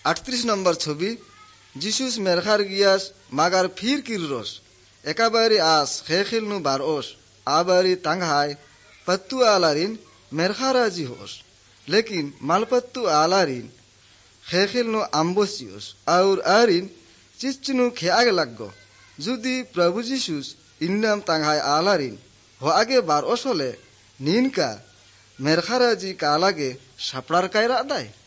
38 নম্বর ছবি যিশুস মেরখার গিয়াস মাগার ফির কিররস একাবারি আস খেখিল নু বার ওস আবারি তাংহাই পত্তু আলারিন মেরখারাজি হোস লেকিন মালপত্তু আলারিন খেখিল নু আম্বসিওস আউর আরিন চিচ্চনু খেয়াগ লাগগ যদি প্রভু যিশুস ইন্নাম তাংহাই আলারিন হো আগে বার ওস হলে নিনকা মেরখারাজি কালাগে সাপড়ার কায়রা দায়।